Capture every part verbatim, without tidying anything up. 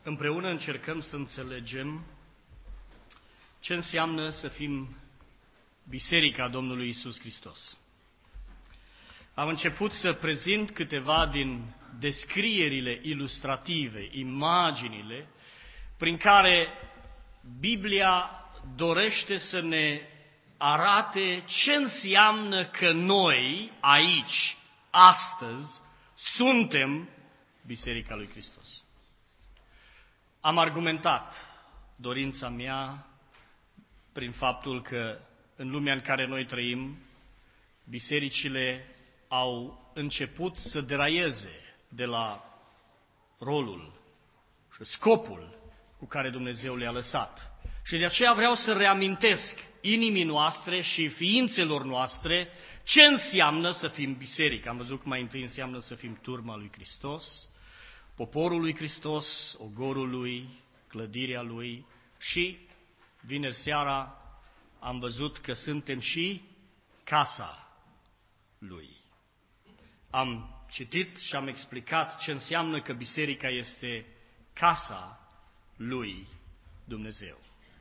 împreună încercăm să înțelegem ce înseamnă să fim Biserica Domnului Iisus Hristos. Am început să prezint câteva din descrierile ilustrative, imaginile, prin care Biblia dorește să ne arate ce înseamnă că noi, aici, astăzi, suntem Biserica lui Hristos. Am argumentat dorința mea prin faptul că în lumea în care noi trăim, bisericile au început să deraieze de la rolul și scopul cu care Dumnezeu le-a lăsat. Și de aceea vreau să reamintesc inimii noastre și ființelor noastre ce înseamnă să fim biserică. Am văzut că mai întâi înseamnă să fim turma lui Hristos, poporul lui Hristos, ogorul lui, clădirea lui și vineri seara am văzut că suntem și casa lui. Am citit și am explicat ce înseamnă că biserica este casa lui Dumnezeu.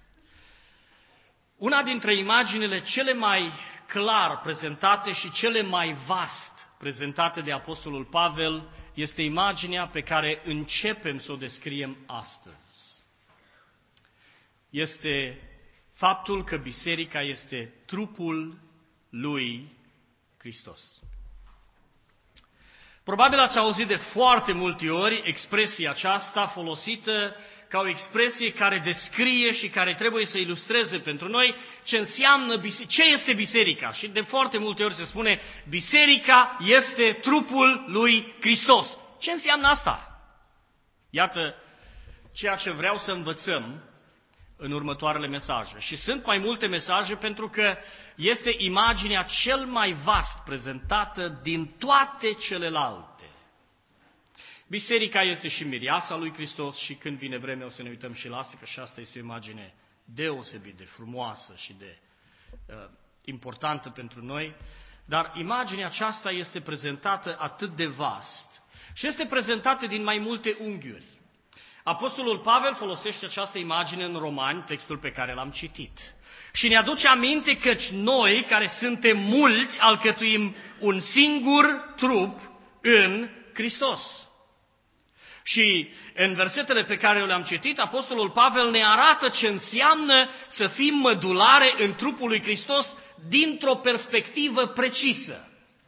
Una dintre imaginile cele mai clar prezentate și cele mai vast prezentate de Apostolul Pavel este imaginea pe care începem să o descriem astăzi. Este faptul că biserica este trupul lui Hristos. Probabil ați auzit de foarte multe ori expresia aceasta folosită ca o expresie care descrie și care trebuie să ilustreze pentru noi ce înseamnă, ce este biserica. Și de foarte multe ori se spune, biserica este trupul lui Hristos. Ce înseamnă asta? Iată ceea ce vreau să învățăm în următoarele mesaje. Și sunt mai multe mesaje pentru că este imaginea cel mai vast prezentată din toate celelalte. Biserica este și mireasa lui Hristos și când vine vremea o să ne uităm și la asta, că și asta este o imagine deosebit de frumoasă și de uh, importantă pentru noi. Dar imaginea aceasta este prezentată atât de vast și este prezentată din mai multe unghiuri. Apostolul Pavel folosește această imagine în Romani, textul pe care l-am citit. Și ne aduce aminte că noi, care suntem mulți, alcătuim un singur trup în Hristos. Și în versetele pe care le-am citit, Apostolul Pavel ne arată ce înseamnă să fim mădulare în trupul lui Hristos dintr-o perspectivă precisă.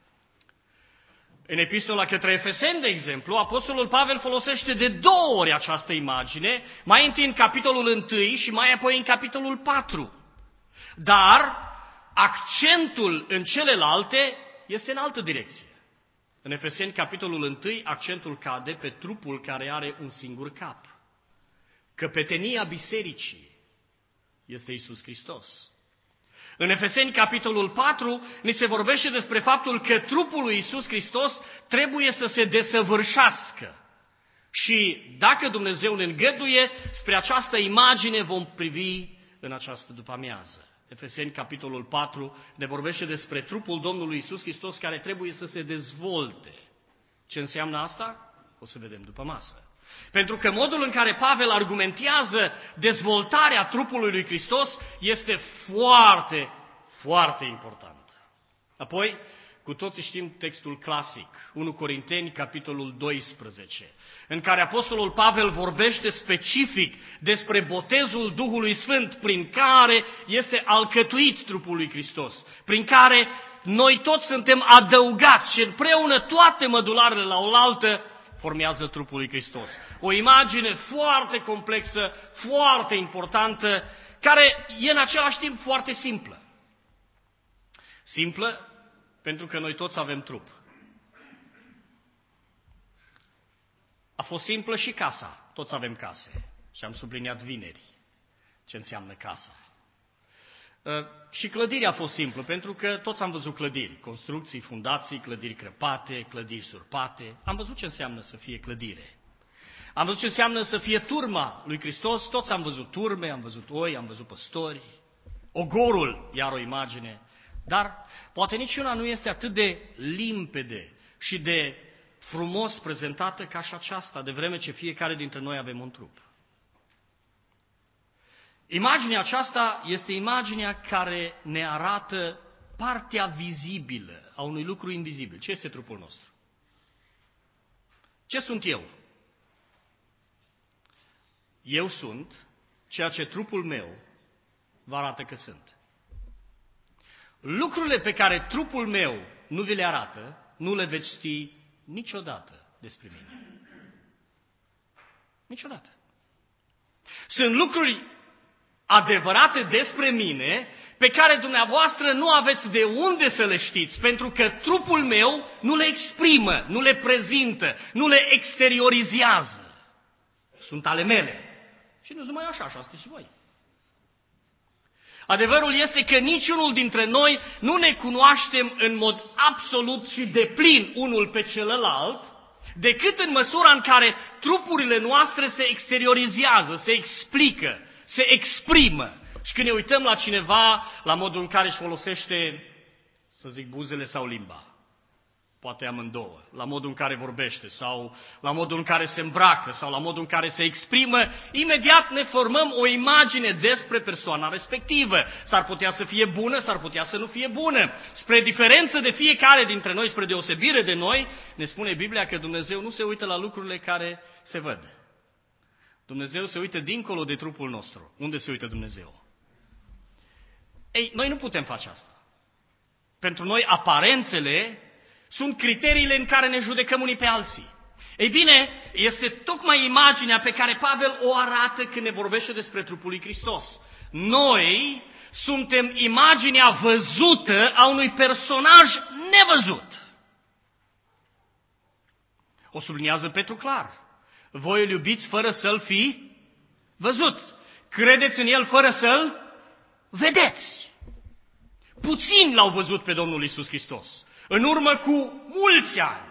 În epistola către Efeseni, de exemplu, Apostolul Pavel folosește de două ori această imagine, mai întâi în capitolul unu și mai apoi în capitolul patru. Dar accentul în celelalte este în altă direcție. În Efeseni, capitolul unu, accentul cade pe trupul care are un singur cap. Căpetenia bisericii este Iisus Hristos. În Efeseni, capitolul patru, ni se vorbește despre faptul că trupul lui Iisus Hristos trebuie să se desăvârșească. Și dacă Dumnezeu ne îngăduie, spre această imagine vom privi în această după-amiază. Efeseni, capitolul patru, ne vorbește despre trupul Domnului Iisus Hristos care trebuie să se dezvolte. Ce înseamnă asta? O să vedem după masă. Pentru că modul în care Pavel argumentează dezvoltarea trupului lui Hristos este foarte, foarte important. Apoi, cu toții știm textul clasic, unu Corinteni, capitolul doisprezece, în care Apostolul Pavel vorbește specific despre botezul Duhului Sfânt, prin care este alcătuit trupul lui Hristos, prin care noi toți suntem adăugați și împreună toate mădularele la oaltă formează trupul lui Hristos. O imagine foarte complexă, foarte importantă, care e în același timp foarte simplă. Simplă pentru că noi toți avem trup. A fost simplă și casa. Toți avem case. Și am subliniat vineri ce înseamnă casa. Și clădirea a fost simplă, pentru că toți am văzut clădiri, construcții, fundații, clădiri crăpate, clădiri surpate. Am văzut ce înseamnă să fie clădire. Am văzut ce înseamnă să fie turma lui Hristos, toți am văzut turme, am văzut oi, am văzut păstori, ogorul, iar o imagine. Dar poate niciuna nu este atât de limpede și de frumos prezentată ca și aceasta, de vreme ce fiecare dintre noi avem un trup. Imaginea aceasta este imaginea care ne arată partea vizibilă a unui lucru invizibil. Ce este trupul nostru? Ce sunt eu? Eu sunt ceea ce trupul meu vă arată că sunt. Lucrurile pe care trupul meu nu vi le arată, nu le veți ști niciodată despre mine. Niciodată. Sunt lucruri adevărate despre mine pe care dumneavoastră nu aveți de unde să le știți, pentru că trupul meu nu le exprimă, nu le prezintă, nu le exteriorizează. Sunt ale mele. Și nu numai așa, așa sunteți și voi. Adevărul este că niciunul dintre noi nu ne cunoaștem în mod absolut și deplin unul pe celălalt, decât în măsura în care trupurile noastre se exteriorizează, se explică, se exprimă. Și când ne uităm la cineva, la modul în care își folosește, să zic, buzele sau limba, poate amândouă, la modul în care vorbește sau la modul în care se îmbracă sau la modul în care se exprimă, imediat ne formăm o imagine despre persoana respectivă. S-ar putea să fie bună, s-ar putea să nu fie bună. Spre diferență de fiecare dintre noi, spre deosebire de noi, ne spune Biblia că Dumnezeu nu se uită la lucrurile care se văd. Dumnezeu se uită dincolo de trupul nostru. Unde se uită Dumnezeu? Ei, noi nu putem face asta. Pentru noi, aparențele sunt criteriile în care ne judecăm unii pe alții. Ei bine, este tocmai imaginea pe care Pavel o arată când ne vorbește despre trupul lui Hristos. Noi suntem imaginea văzută a unui personaj nevăzut. O subliniază Petru clar. Voi îl iubiți fără să-l fi văzut. Credeți în el fără să-l vedeți. Puțini l-au văzut pe Domnul Iisus Hristos. În urmă cu mulți ani.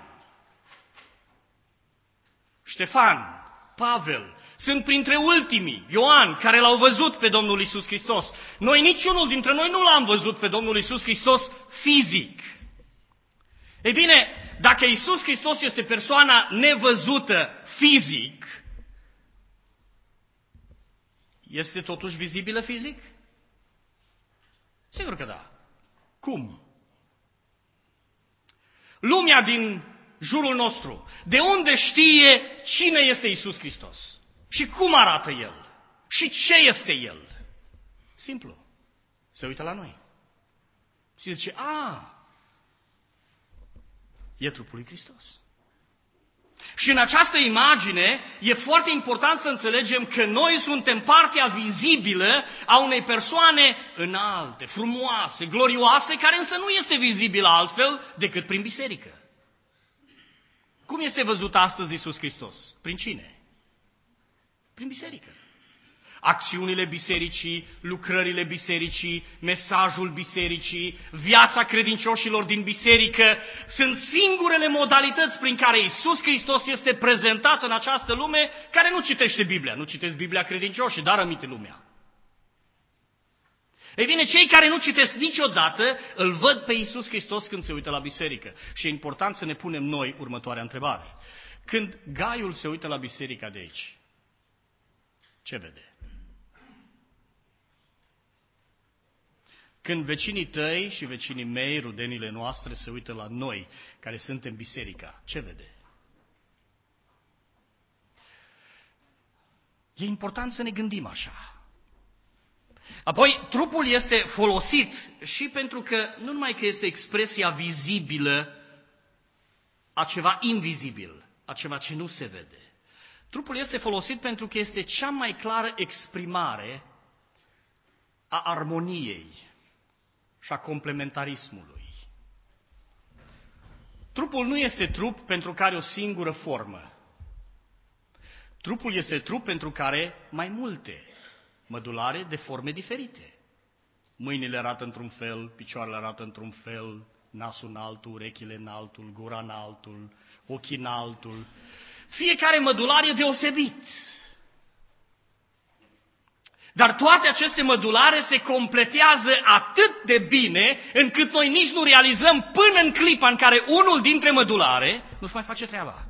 Ștefan, Pavel, sunt printre ultimii, Ioan, care l-au văzut pe Domnul Iisus Hristos. Noi, niciunul dintre noi nu l-am văzut pe Domnul Iisus Hristos fizic. Ei bine, dacă Iisus Hristos este persoana nevăzută fizic, este totuși vizibilă fizic? Sigur că da. Cum? Lumea din jurul nostru, de unde știe cine este Iisus Hristos? Și cum arată El? Și ce este El? Simplu. Se uită la noi. Și zice, a, e trupul lui Hristos. Și în această imagine e foarte important să înțelegem că noi suntem partea vizibilă a unei persoane înalte, frumoase, glorioase, care însă nu este vizibilă altfel decât prin biserică. Cum este văzut astăzi Iisus Hristos? Prin cine? Prin biserică. Acțiunile bisericii, lucrările bisericii, mesajul bisericii, viața credincioșilor din biserică sunt singurele modalități prin care Iisus Hristos este prezentat în această lume care nu citește Biblia. Nu citesc Biblia credincioșii, dar rămite lumea. Ei bine, cei care nu citesc niciodată îl văd pe Iisus Hristos când se uită la biserică. Și e important să ne punem noi următoarea întrebare. Când Gaiul se uită la biserica de aici, ce vede? Când vecinii tăi și vecinii mei, rudenile noastre, se uită la noi, care suntem biserica, ce vede? E important să ne gândim așa. Apoi, trupul este folosit și pentru că, nu numai că este expresia vizibilă a ceva invizibil, a ceva ce nu se vede. Trupul este folosit pentru că este cea mai clară exprimare a armoniei și a complementarismului. Trupul nu este trup pentru care o singură formă. Trupul este trup pentru care mai multe mădulare de forme diferite. Mâinile arată într-un fel, picioarele arată într-un fel, nasul în altul, urechile în altul, gura în altul, ochii în altul. Fiecare mădular e deosebit. Dar toate aceste mădulare se completează atât de bine încât noi nici nu realizăm până în clipa în care unul dintre mădulare nu-și mai face treaba.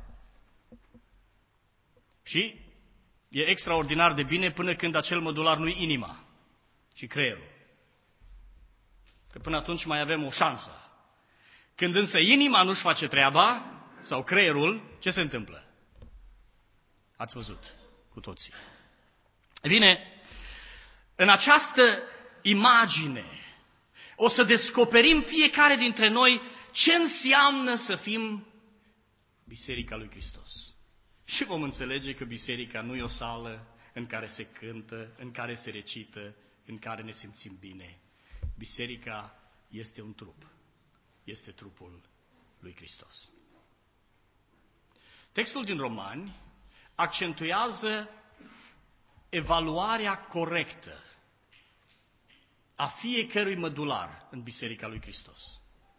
Și e extraordinar de bine până când acel mădular nu-i inima, ci creierul. Că până atunci mai avem o șansă. Când însă inima nu-și face treaba, sau creierul, ce se întâmplă? Ați văzut cu toții. E bine, în această imagine o să descoperim fiecare dintre noi ce înseamnă să fim Biserica lui Hristos. Și vom înțelege că biserica nu e o sală în care se cântă, în care se recită, în care ne simțim bine. Biserica este un trup. Este trupul lui Hristos. Textul din Romani accentuează evaluarea corectă a fiecărui mădular în Biserica lui Hristos.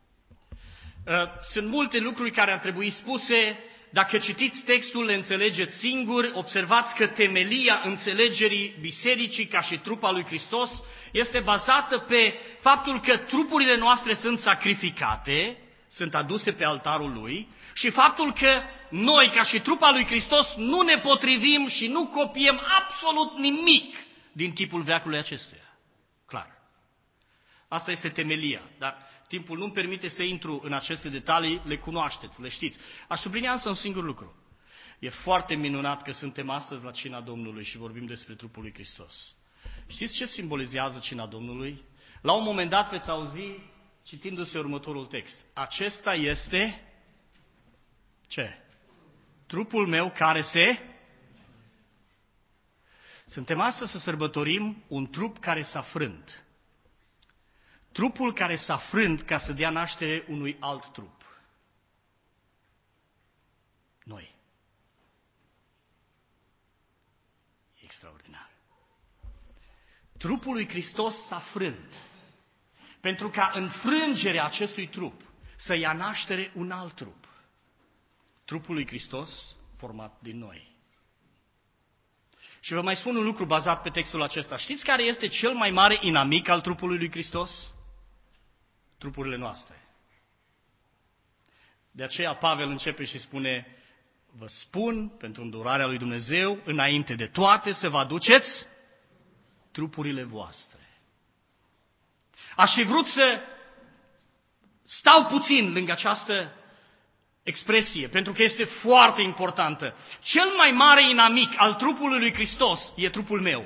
Sunt multe lucruri care ar trebui spuse. Dacă citiți textul, le înțelegeți singuri, observați că temelia înțelegerii bisericii ca și trupa lui Hristos este bazată pe faptul că trupurile noastre sunt sacrificate, sunt aduse pe altarul lui, și faptul că noi, ca și trupa lui Hristos, nu ne potrivim și nu copiem absolut nimic din chipul veacului acestuia. Clar. Asta este temelia, dar timpul nu-mi permite să intru în aceste detalii, le cunoașteți, le știți. Aș sublinia însă un singur lucru. E foarte minunat că suntem astăzi la cina Domnului și vorbim despre trupul lui Hristos. Știți ce simbolizează cina Domnului? La un moment dat veți auzi, citindu-se următorul text. Acesta este, ce? Trupul meu care se... Suntem astăzi să sărbătorim un trup care s-a frânt. Trupul care s-a frânt ca să dea naștere unui alt trup. Noi. Extraordinar. Trupul lui Hristos s-a frânt pentru ca în frângerea acestui trup să ia naștere un alt trup. Trupul lui Hristos format din noi. Și vă mai spun un lucru bazat pe textul acesta. Știți care este cel mai mare inamic al trupului lui Hristos? Trupurile noastre. De aceea Pavel începe și spune: vă spun, pentru îndurarea lui Dumnezeu, înainte de toate să vă aduceți trupurile voastre. Aș fi vrut să stau puțin lângă această expresie, pentru că este foarte importantă. Cel mai mare inamic al trupului lui Hristos e trupul meu.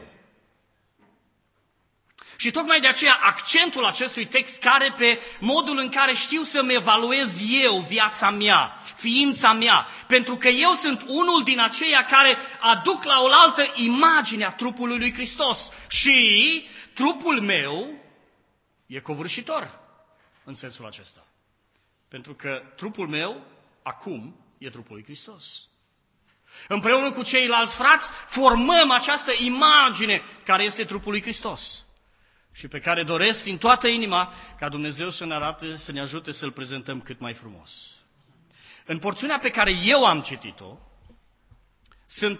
Și tocmai de aceea accentul acestui text care pe modul în care știu să-mi evaluez eu viața mea, ființa mea, pentru că eu sunt unul din aceia care aduc la oaltă imaginea trupului lui Hristos și trupul meu e covârșitor în sensul acesta. Pentru că trupul meu acum e trupul lui Hristos. Împreună cu ceilalți frați formăm această imagine care este trupul lui Hristos și pe care doresc din toată inima ca Dumnezeu să ne arate, să ne ajute să-L prezentăm cât mai frumos. În porțiunea pe care eu am citit-o, sunt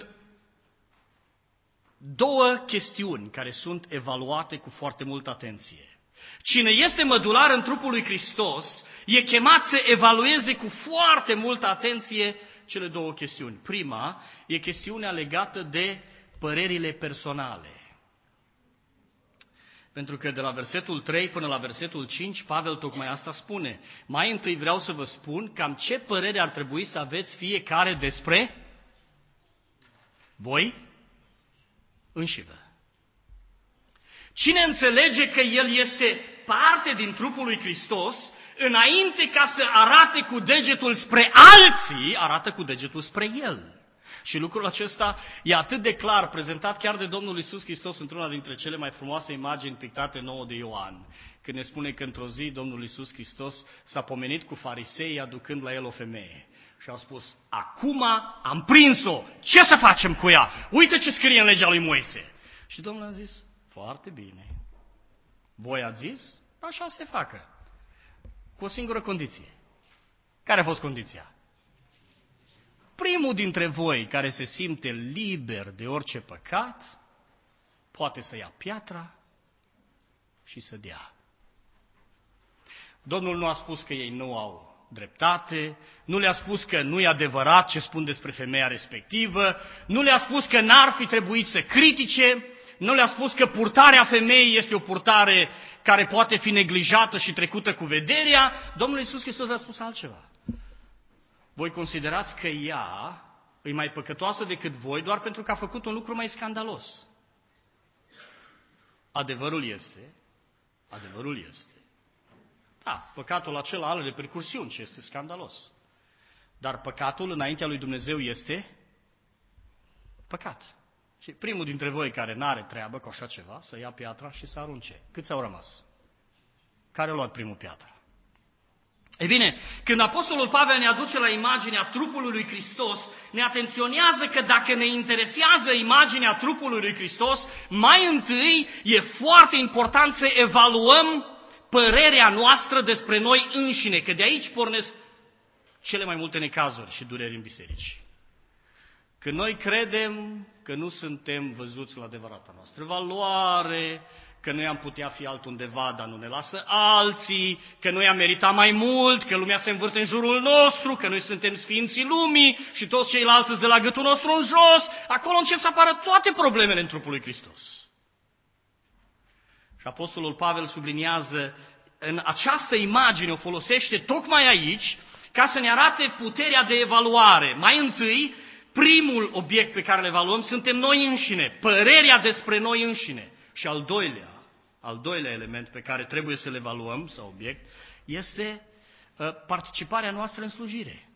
două chestiuni care sunt evaluate cu foarte multă atenție. Cine este mădular în trupul lui Hristos e chemat să evalueze cu foarte multă atenție cele două chestiuni. Prima e chestiunea legată de părerile personale. Pentru că de la versetul trei până la versetul cinci, Pavel tocmai asta spune. Mai întâi vreau să vă spun cam ce părere ar trebui să aveți fiecare despre voi înșivă. Cine înțelege că el este parte din trupul lui Hristos, înainte ca să arate cu degetul spre alții, arată cu degetul spre el. Și lucrul acesta e atât de clar prezentat chiar de Domnul Iisus Hristos într-una dintre cele mai frumoase imagini pictate nouă de Ioan, când ne spune că într-o zi Domnul Iisus Hristos s-a pomenit cu fariseii aducând la el o femeie. Și au spus: acum am prins-o, ce să facem cu ea? Uite ce scrie în legea lui Moise. Și Domnul a zis: foarte bine. Voi ați zis? Așa se facă. Cu o singură condiție. Care a fost condiția? Primul dintre voi care se simte liber de orice păcat, poate să ia piatra și să dea. Domnul nu a spus că ei nu au dreptate, nu le-a spus că nu e adevărat ce spun despre femeia respectivă, nu le-a spus că n-ar fi trebuit să critique, nu le-a spus că purtarea femeii este o purtare care poate fi neglijată și trecută cu vederea. Domnul Iisus Hristos a spus altceva. Voi considerați că ea e mai păcătoasă decât voi doar pentru că a făcut un lucru mai scandalos. Adevărul este, adevărul este, da, păcatul acela are repercursiuni și este scandalos. Dar păcatul înaintea lui Dumnezeu este păcat. Și primul dintre voi care n-are treabă cu așa ceva, să ia piatra și să arunce. Câți au rămas? Care a luat primul piatra? Ei bine, când Apostolul Pavel ne aduce la imaginea trupului lui Hristos, ne atenționează că dacă ne interesează imaginea trupului lui Hristos, mai întâi e foarte important să evaluăm părerea noastră despre noi înșine, că de aici pornesc cele mai multe necazuri și dureri în biserici. Că noi credem că nu suntem văzuți la adevărata noastră valoare, că noi am putea fi altundeva, dar nu ne lasă alții, că noi am meritat mai mult, că lumea se învârte în jurul nostru, că noi suntem sfinții lumii și toți ceilalți sunt de la gâtul nostru în jos. Acolo încep să apară toate problemele în trupul lui Hristos. Și Apostolul Pavel subliniază, în această imagine o folosește tocmai aici, ca să ne arate puterea de evaluare. Mai întâi, primul obiect pe care îl evaluăm suntem noi înșine, părerea despre noi înșine. Și al doilea, al doilea element pe care trebuie să-l evaluăm, sau obiect, este uh, participarea noastră în slujire.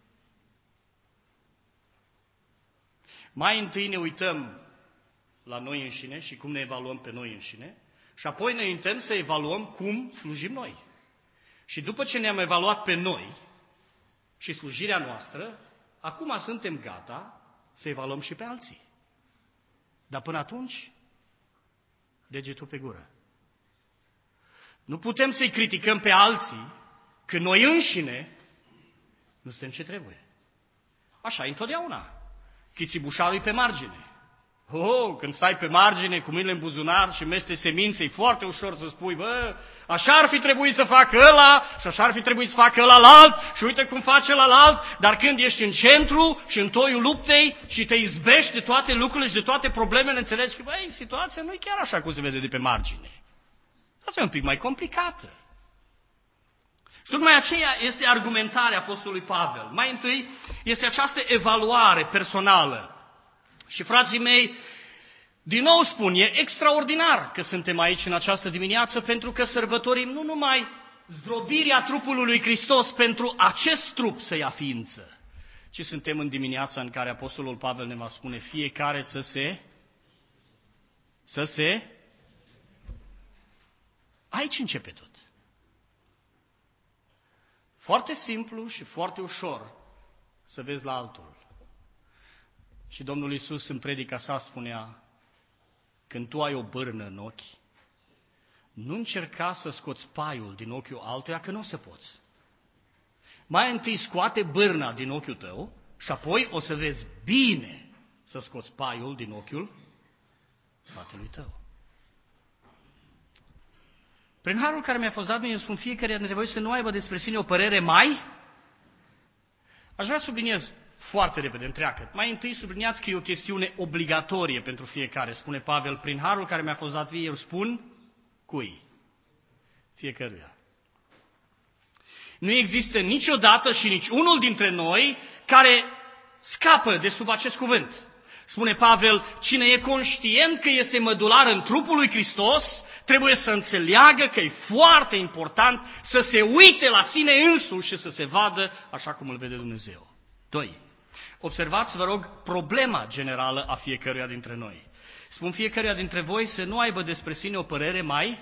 Mai întâi ne uităm la noi înșine și cum ne evaluăm pe noi înșine și apoi ne uităm să evaluăm cum slujim noi. Și după ce ne-am evaluat pe noi și slujirea noastră, acum suntem gata să evaluăm și pe alții. Dar până atunci, degetul pe gură. Nu putem să-i criticăm pe alții când noi înșine nu suntem ce trebuie. Așa e întotdeauna. Chițibușarul e pe margine. Oh, când stai pe margine cu mâinile în buzunar și meste semințe, e foarte ușor să spui, bă, așa ar fi trebuit să facă ăla și așa ar fi trebuit să facă ălalt și uite cum face ălalt, dar când ești în centru și în toiul luptei și te izbești de toate lucrurile și de toate problemele, înțelegi că, băi, situația nu e chiar așa cum se vede de pe margine. Asta e un pic mai complicată. Și tocmai aceea este argumentarea Apostolului Pavel. Mai întâi este această evaluare personală. Și frații mei, din nou spun, e extraordinar că suntem aici în această dimineață pentru că sărbătorim nu numai zdrobirea trupului lui Hristos pentru acest trup să ia ființă, ci suntem în dimineața în care Apostolul Pavel ne va spune fiecare să se, să se, aici începe tot. Foarte simplu și foarte ușor să vezi la altul. Și Domnul Iisus în predica sa spunea, când tu ai o bârnă în ochi, nu încerca să scoți paiul din ochiul altuia, că nu o să poți. Mai întâi scoate bârna din ochiul tău și apoi o să vezi bine să scoți paiul din ochiul fratelui tău. Prin harul care mi-a fost dat, eu spun fiecare dintre voi să nu aibă despre sine o părere mai. Aș vrea să subliniez foarte repede, întreagă. Mai întâi subliniați că e o chestiune obligatorie pentru fiecare, spune Pavel, prin harul care mi-a fost dat vie, eu spun cui? Fiecăruia. Nu există niciodată și nici unul dintre noi care scapă de sub acest cuvânt. Spune Pavel, cine e conștient că este mădular în trupul lui Hristos, trebuie să înțeleagă că e foarte important să se uite la sine însuși și să se vadă așa cum îl vede Dumnezeu. Doi. Observați, vă rog, problema generală a fiecăruia dintre noi. Spun fiecăruia dintre voi să nu aibă despre sine o părere mai...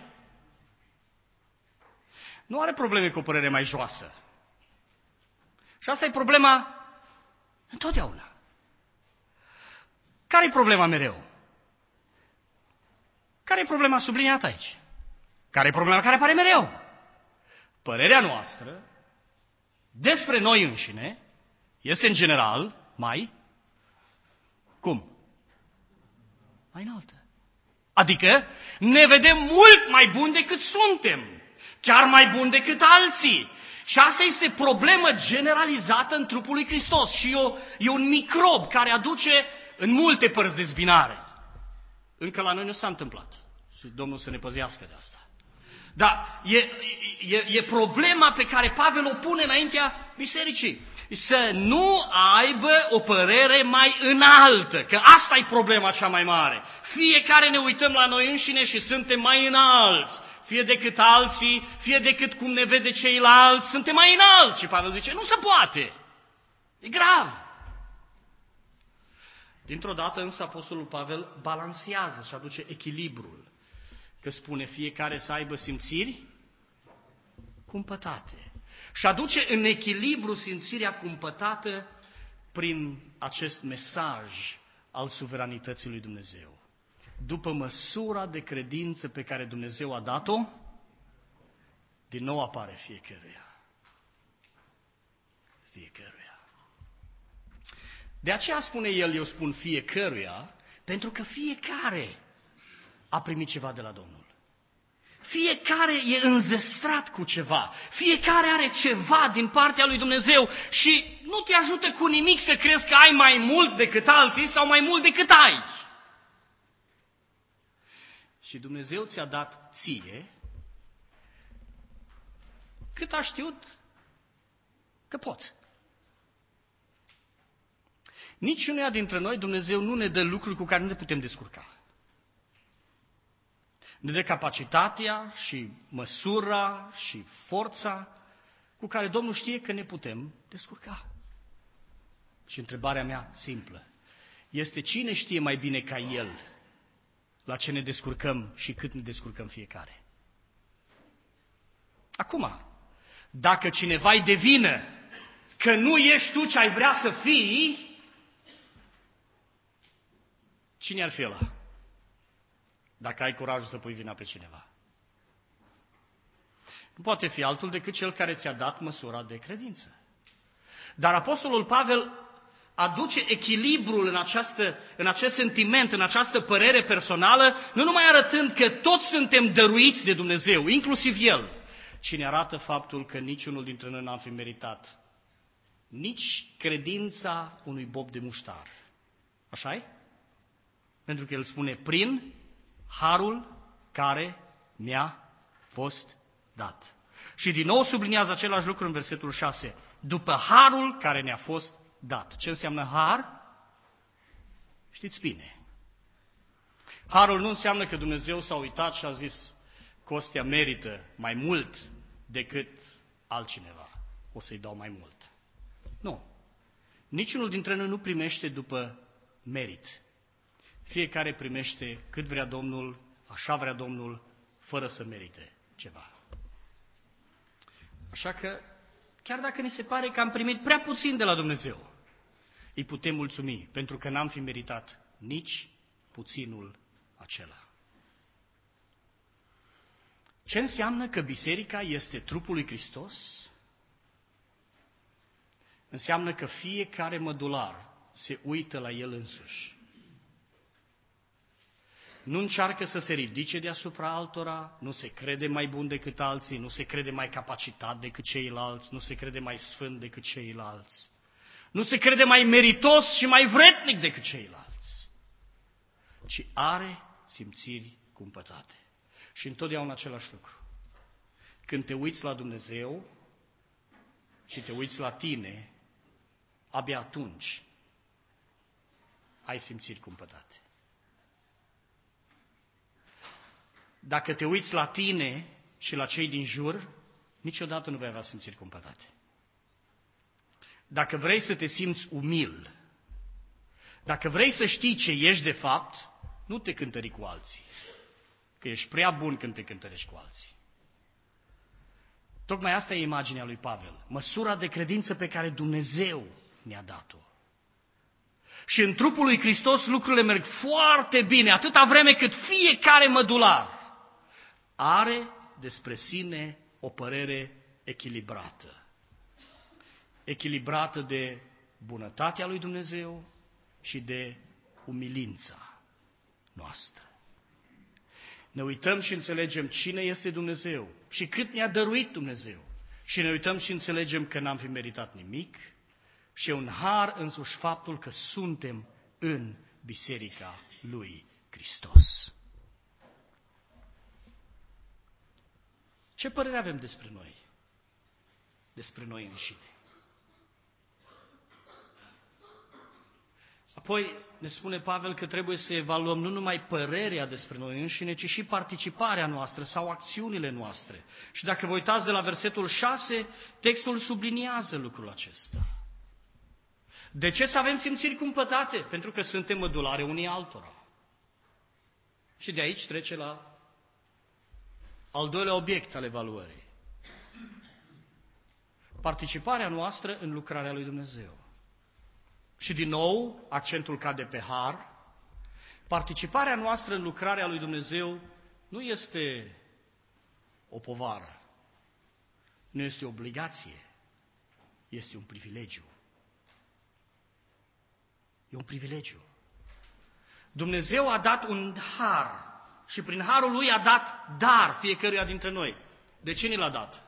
Nu are probleme cu o părere mai joasă. Și asta e problema întotdeauna. Care e problema mereu? Care e problema subliniată aici? Care e problema care apare mereu? Părerea noastră despre noi înșine este în general mai... Cum? Mai înaltă. Adică ne vedem mult mai buni decât suntem, chiar mai buni decât alții. Și asta este problemă generalizată în trupul lui Hristos și e, e un microb care aduce în multe părți dezbinare. Încă la noi nu s-a întâmplat și Domnul să ne păzească de asta. Dar e, e, e problema pe care Pavel o pune înaintea bisericii. Să nu aibă o părere mai înaltă, că asta e problema cea mai mare. Fiecare ne uităm la noi înșine și suntem mai înalți, fie decât alții, fie decât cum ne vede ceilalți, suntem mai înalți. Și Pavel zice, nu se poate, e grav. Dintr-o dată însă Apostolul Pavel balansează și aduce echilibrul, că spune fiecare să aibă simțiri cumpătate. Și aduce în echilibru simțirea cumpătată prin acest mesaj al suveranității lui Dumnezeu. După măsura de credință pe care Dumnezeu a dat-o, din nou apare fiecăruia. Fiecăruia. De aceea spune el, eu spun fiecăruia, pentru că fiecare a primit ceva de la Domnul. Fiecare e înzestrat cu ceva. Fiecare are ceva din partea lui Dumnezeu și nu te ajută cu nimic să crezi că ai mai mult decât alții sau mai mult decât ai. Și Dumnezeu ți-a dat ție cât a știut că poți. Niciunuia dintre noi Dumnezeu nu ne dă lucruri cu care nu ne putem descurca. Ne dă capacitatea și măsura și forța cu care Domnul știe că ne putem descurca. Și întrebarea mea simplă este cine știe mai bine ca El la ce ne descurcăm și cât ne descurcăm fiecare. Acum, dacă cineva-i de vină că nu ești tu ce ai vrea să fii, cine ar fi ăla? Dacă ai curajul să pui vina pe cineva. Nu poate fi altul decât cel care ți-a dat măsura de credință. Dar Apostolul Pavel aduce echilibrul în, această, în acest sentiment, în această părere personală, nu numai arătând că toți suntem dăruiți de Dumnezeu, inclusiv El, ci ne arată faptul că niciunul dintre noi n-am fi meritat nici credința unui bob de muștar. Așa-i? Pentru că El spune, prin harul care mi-a fost dat. Și din nou subliniază același lucru în versetul șase. După harul care ne-a fost dat. Ce înseamnă har? Știți bine. Harul nu înseamnă că Dumnezeu s-a uitat și a zis Costea merită mai mult decât altcineva. O să-i dau mai mult. Nu. Niciunul dintre noi nu primește după merit. Fiecare primește cât vrea Domnul, așa vrea Domnul, fără să merite ceva. Așa că, chiar dacă ni se pare că am primit prea puțin de la Dumnezeu, îi putem mulțumi, pentru că n-am fi meritat nici puținul acela. Ce înseamnă că biserica este trupul lui Hristos? Înseamnă că fiecare mădular se uită la el însuși. Nu încearcă să se ridice deasupra altora, nu se crede mai bun decât alții, nu se crede mai capacitat decât ceilalți, nu se crede mai sfânt decât ceilalți, nu se crede mai meritos și mai vretnic decât ceilalți, ci are simțiri cumpătate. Și întotdeauna același lucru. Când te uiți la Dumnezeu și te uiți la tine, abia atunci ai simțiri cumpătate. Dacă te uiți la tine și la cei din jur, niciodată nu vei avea simțiri cumpătate. Dacă vrei să te simți umil, dacă vrei să știi ce ești de fapt, nu te cântări cu alții, că ești prea bun când te cântărești cu alții. Tocmai asta e imaginea lui Pavel, măsura de credință pe care Dumnezeu ne-a dat-o. Și în trupul lui Hristos lucrurile merg foarte bine, atâta vreme cât fiecare mădular are despre sine o părere echilibrată. Echilibrată de bunătatea lui Dumnezeu și de umilința noastră. Ne uităm și înțelegem cine este Dumnezeu și cât ne-a dăruit Dumnezeu. Și ne uităm și înțelegem că n-am fi meritat nimic și e un har însuși faptul că suntem în Biserica lui Hristos. Ce părere avem despre noi? Despre noi înșine. Apoi ne spune Pavel că trebuie să evaluăm nu numai părerea despre noi înșine, ci și participarea noastră sau acțiunile noastre. Și dacă vă uitați de la versetul șase, textul subliniază lucrul acesta. De ce să avem simțiri cumpătate? Pentru că suntem mădulare unii altora. Și de aici trece la al doilea obiect al evaluării. Participarea noastră în lucrarea lui Dumnezeu. Și din nou, accentul cade pe har. Participarea noastră în lucrarea lui Dumnezeu nu este o povară, nu este o obligație, este un privilegiu. E un privilegiu. Dumnezeu a dat un har și prin harul lui a dat dar fiecăruia dintre noi. De ce ne l-a dat?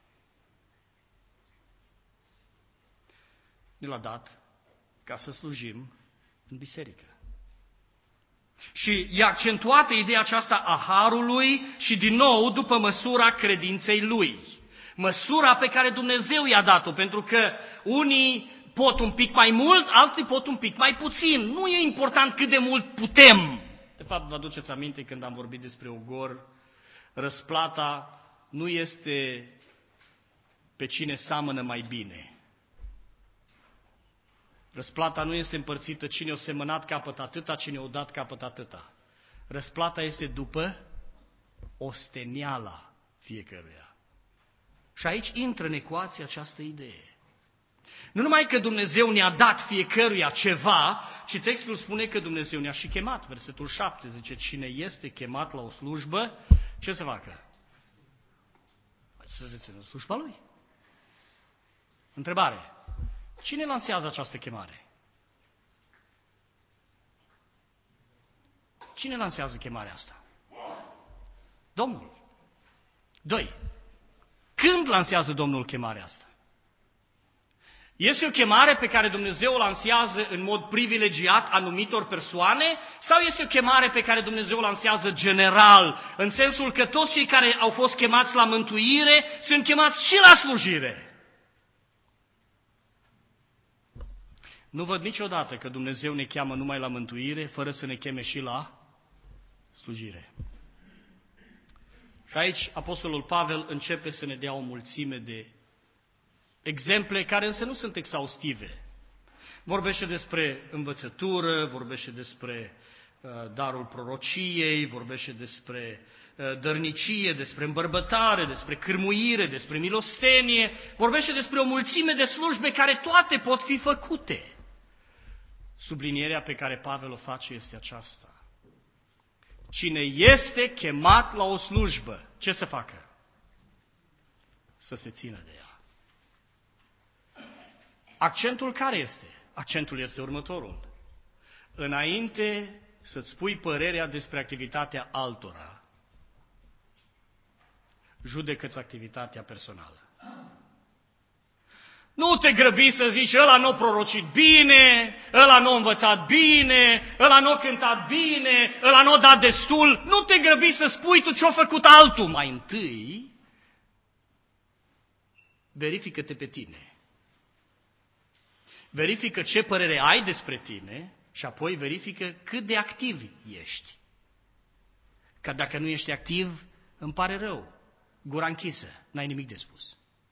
Ne l-a dat ca să slujim în biserică. Și e accentuată ideea aceasta a harului și din nou după măsura credinței lui. Măsura pe care Dumnezeu i-a dat-o, pentru că unii pot un pic mai mult, alții pot un pic mai puțin. Nu e important cât de mult putem. De fapt, vă aduceți aminte când am vorbit despre ogor, răsplata nu este pe cine seamănă mai bine. Răsplata nu este împărțită cine o semănat capăt atâta, cine o dat capăt atâta. Răsplata este după osteniala fiecăruia. Și aici intră în ecuație această idee. Nu numai că Dumnezeu ne-a dat fiecăruia ceva, ci textul spune că Dumnezeu ne-a și chemat. Versetul șapte zice, cine este chemat la o slujbă, ce să facă? Să se țină slujba lui. Întrebare. Cine lansează această chemare? Cine lansează chemarea asta? Domnul. Doi. Când lansează Domnul chemarea asta? Este o chemare pe care Dumnezeu o lansează în mod privilegiat anumitor persoane sau este o chemare pe care Dumnezeu o lansează general, în sensul că toți cei care au fost chemați la mântuire sunt chemați și la slujire? Nu văd niciodată că Dumnezeu ne cheamă numai la mântuire, fără să ne cheme și la slujire. Și aici Apostolul Pavel începe să ne dea o mulțime de exemple care însă nu sunt exhaustive. Vorbește despre învățătură, vorbește despre uh, darul prorociei, vorbește despre uh, dărnicie, despre îmbărbătare, despre cârmuire, despre milostenie, vorbește despre o mulțime de slujbe care toate pot fi făcute. Sublinierea pe care Pavel o face este aceasta. Cine este chemat la o slujbă, ce să facă? Să se țină de ea. Accentul care este? Accentul este următorul. Înainte să-ți spui părerea despre activitatea altora, judecă-ți activitatea personală. Nu te grăbi să zici, ăla nu a prorocit bine, ăla nu a învățat bine, ăla nu a cântat bine, ăla nu a dat destul. Nu te grăbi să spui tu ce-a făcut altul. Mai întâi, verifică-te pe tine. Verifică ce părere ai despre tine și apoi verifică cât de activ ești. Că dacă nu ești activ, îmi pare rău. Gura închisă, n-ai nimic de spus.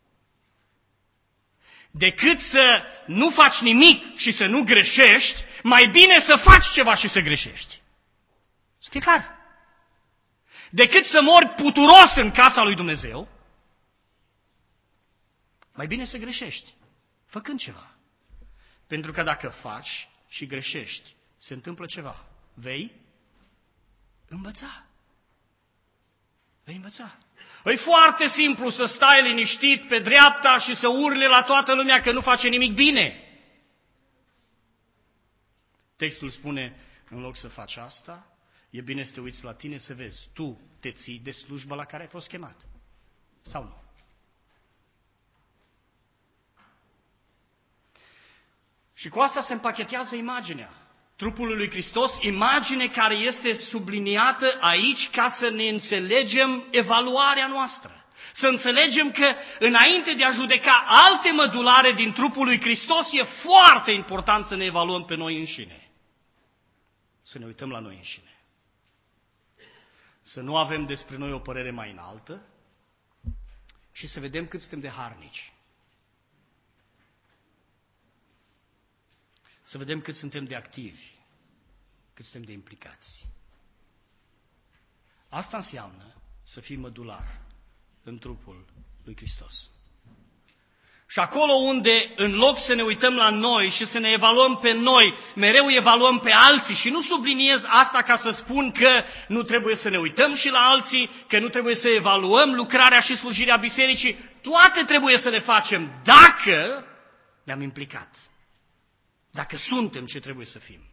Decât să nu faci nimic și să nu greșești, mai bine să faci ceva și să greșești. Să fie clar. Decât să mori puturos în casa lui Dumnezeu, mai bine să greșești, făcând ceva. Pentru că dacă faci și greșești, se întâmplă ceva. Vei învăța. Vei învăța. E foarte simplu să stai liniștit pe dreapta și să urli la toată lumea că nu face nimic bine. Textul spune, în loc să faci asta, e bine să te uiți la tine să vezi, tu te ții de slujba la care ai fost chemat sau nu? Și cu asta se împachetează imaginea trupului lui Hristos, imagine care este subliniată aici ca să ne înțelegem evaluarea noastră. Să înțelegem că înainte de a judeca alte mădulare din trupul lui Hristos, e foarte important să ne evaluăm pe noi înșine. Să ne uităm la noi înșine. Să nu avem despre noi o părere mai înaltă și să vedem cât suntem de harnici. Să vedem cât suntem de activi, cât suntem de implicați. Asta înseamnă să fii mădular în trupul lui Hristos. Și acolo unde, în loc să ne uităm la noi și să ne evaluăm pe noi, mereu evaluăm pe alții și nu subliniez asta ca să spun că nu trebuie să ne uităm și la alții, că nu trebuie să evaluăm lucrarea și slujirea bisericii, toate trebuie să le facem dacă ne-am implicat. Dacă suntem ce trebuie să fim.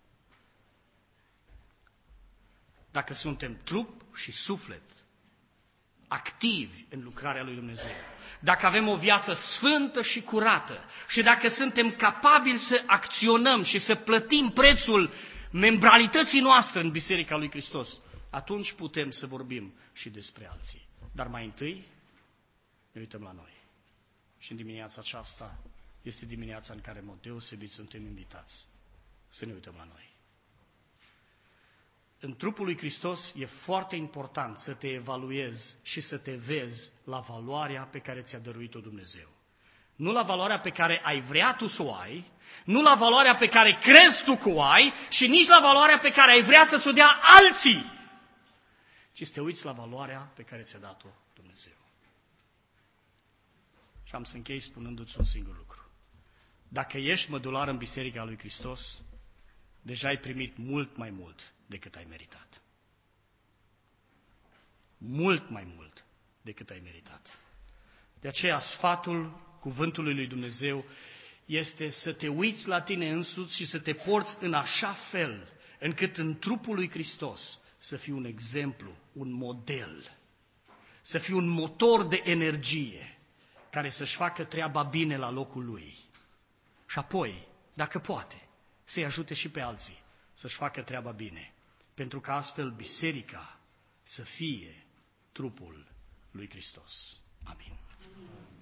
Dacă suntem trup și suflet activi în lucrarea lui Dumnezeu. Dacă avem o viață sfântă și curată și dacă suntem capabili să acționăm și să plătim prețul membralității noastre în Biserica lui Hristos, atunci putem să vorbim și despre alții. Dar mai întâi ne uităm la noi. Și în dimineața aceasta este dimineața în care, în mod deosebit, suntem invitați să ne uităm la noi. În trupul lui Hristos e foarte important să te evaluezi și să te vezi la valoarea pe care ți-a dăruit-o Dumnezeu. Nu la valoarea pe care ai vrea tu să o ai, nu la valoarea pe care crezi tu că o ai și nici la valoarea pe care ai vrea să ți-o dea alții, ci să te uiți la valoarea pe care ți-a dat-o Dumnezeu. Și am să închei spunându-ți un singur lucru. Dacă ești mădular în Biserica lui Hristos, deja ai primit mult mai mult decât ai meritat. Mult mai mult decât ai meritat. De aceea sfatul cuvântului lui Dumnezeu este să te uiți la tine însuți și să te porți în așa fel încât în trupul lui Hristos să fii un exemplu, un model, să fii un motor de energie care să-și facă treaba bine la locul lui. Și apoi, dacă poate, să-i ajute și pe alții să-și facă treaba bine, pentru că astfel biserica să fie trupul lui Hristos. Amin.